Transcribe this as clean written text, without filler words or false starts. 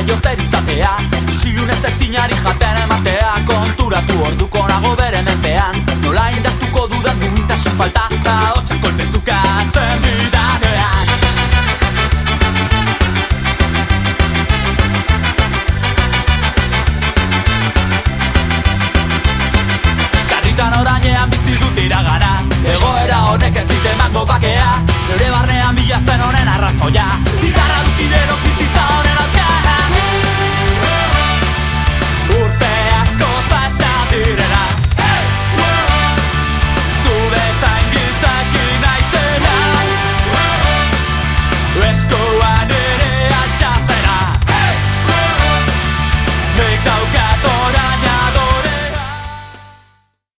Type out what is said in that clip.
jaiozer izatea, isilunez ezinari jaten ematea, konturatu orduko nago bere menpean, nola indartuko dudan duintasun falta, eta hotxak kolpezukatzen dira.